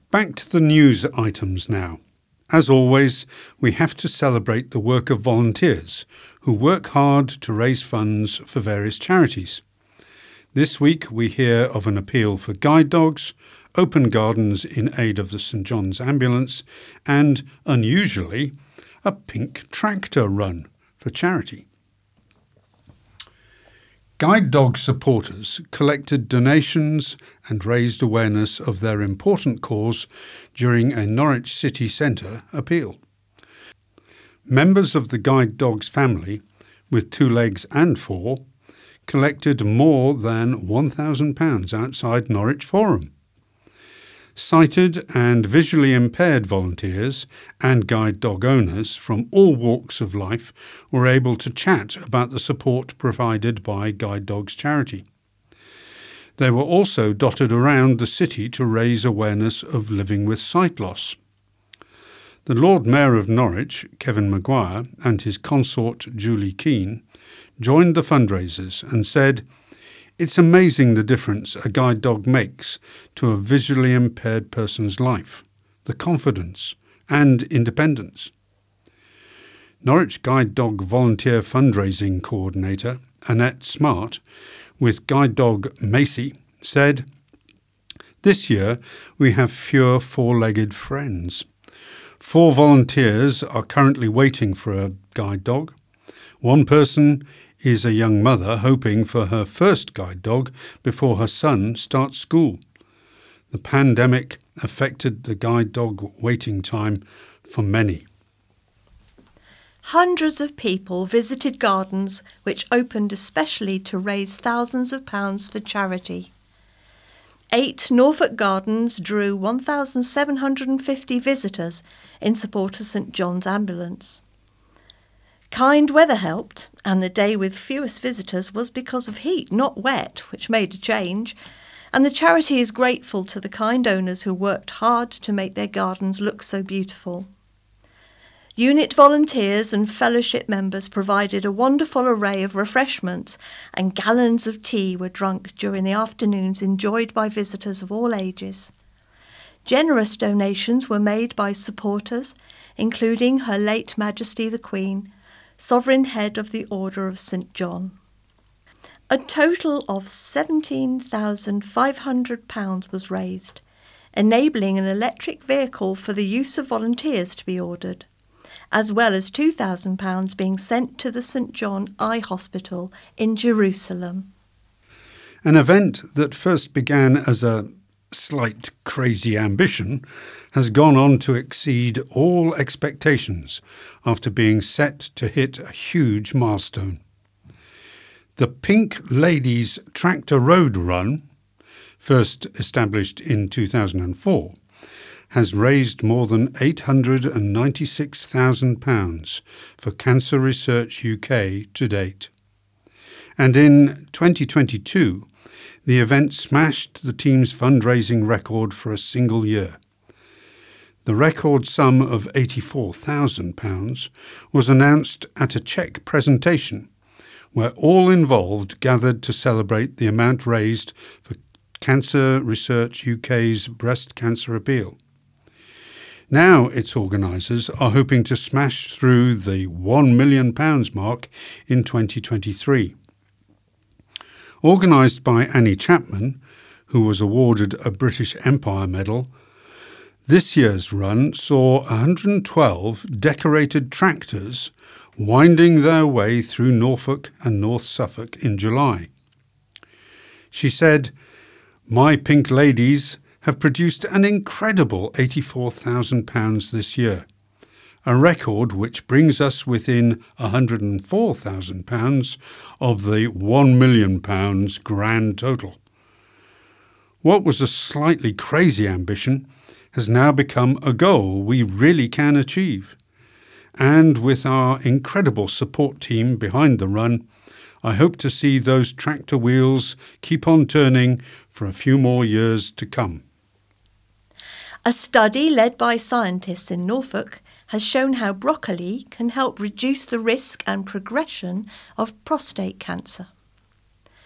Back to the news items now. As always, we have to celebrate the work of volunteers who work hard to raise funds for various charities. This week we hear of an appeal for guide dogs, open gardens in aid of the St John's Ambulance, and, unusually, a pink tractor run for charity. Guide dog supporters collected donations and raised awareness of their important cause during a Norwich city centre appeal. Members of the guide dog's family, with 2 legs and 4, collected more than £1,000 outside Norwich Forum. Sighted and visually impaired volunteers and guide dog owners from all walks of life were able to chat about the support provided by Guide Dogs charity. They were also dotted around the city to raise awareness of living with sight loss. The Lord Mayor of Norwich, Kevin Maguire, and his consort Julie Keane joined the fundraisers and said, "It's amazing the difference a guide dog makes to a visually impaired person's life, the confidence and independence." Norwich Guide Dog Volunteer Fundraising Coordinator Annette Smart, with Guide Dog Macy, said, "This year we have fewer 4-legged friends. 4 volunteers are currently waiting for a guide dog. One person is a young mother hoping for her first guide dog before her son starts school. The pandemic affected the guide dog waiting time for many." Hundreds of people visited gardens which opened especially to raise thousands of pounds for charity. 8 Norfolk gardens drew 1,750 visitors in support of St John's Ambulance. Kind weather helped, and the day with fewest visitors was because of heat, not wet, which made a change, and the charity is grateful to the kind owners who worked hard to make their gardens look so beautiful. Unit volunteers and fellowship members provided a wonderful array of refreshments, and gallons of tea were drunk during the afternoons enjoyed by visitors of all ages. Generous donations were made by supporters, including Her late Majesty the Queen, Sovereign Head of the Order of St John. A total of £17,500 was raised, enabling an electric vehicle for the use of volunteers to be ordered, as well as £2,000 being sent to the St John Eye Hospital in Jerusalem. An event that first began as a slight crazy ambition has gone on to exceed all expectations after being set to hit a huge milestone. The Pink Ladies Tractor Road Run, first established in 2004, has raised more than £896,000 for Cancer Research UK to date. And in 2022, the event smashed the team's fundraising record for a single year. The record sum of £84,000 was announced at a cheque presentation where all involved gathered to celebrate the amount raised for Cancer Research UK's breast cancer appeal. Now its organisers are hoping to smash through the £1 million mark in 2023. Organised by Annie Chapman, who was awarded a British Empire Medal, this year's run saw 112 decorated tractors winding their way through Norfolk and North Suffolk in July. She said, "My Pink Ladies have produced an incredible £84,000 this year, a record which brings us within £104,000 of the £1 million grand total. What was a slightly crazy ambition has now become a goal we really can achieve. And with our incredible support team behind the run, I hope to see those tractor wheels keep on turning for a few more years to come." A study led by scientists in Norfolk has shown how broccoli can help reduce the risk and progression of prostate cancer.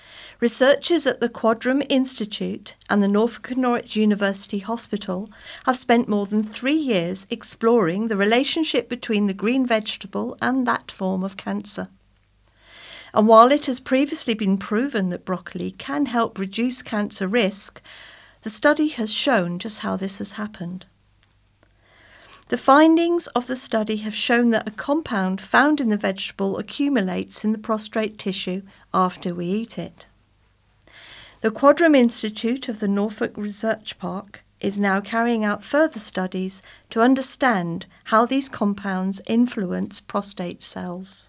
Researchers at the Quadram Institute and the Norfolk and Norwich University Hospital have spent more than 3 years exploring the relationship between the green vegetable and that form of cancer. And while it has previously been proven that broccoli can help reduce cancer risk, the study has shown just how this has happened. The findings of the study have shown that a compound found in the vegetable accumulates in the prostate tissue after we eat it. The Quadram Institute of the Norfolk Research Park is now carrying out further studies to understand how these compounds influence prostate cells.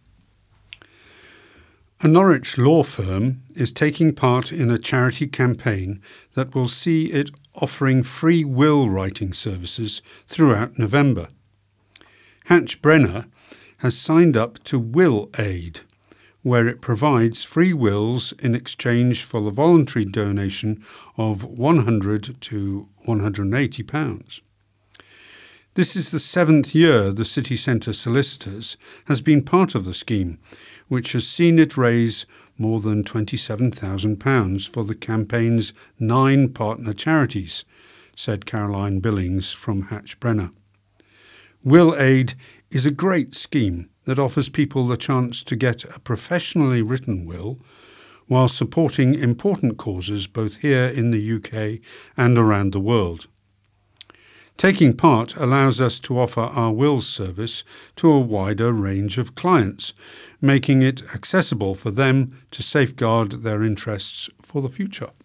A Norwich law firm is taking part in a charity campaign that will see it offering free will writing services throughout November. Hatch Brenner has signed up to Will Aid, where it provides free wills in exchange for the voluntary donation of £100 to £180. This is the 7th year the city centre solicitors has been part of the scheme, which has seen it raise more than £27,000 for the campaign's 9 partner charities, said Caroline Billings from Hatch Brenner. Will Aid is a great scheme that offers people the chance to get a professionally written will while supporting important causes both here in the UK and around the world. Taking part allows us to offer our wills service to a wider range of clients, making it accessible for them to safeguard their interests for the future.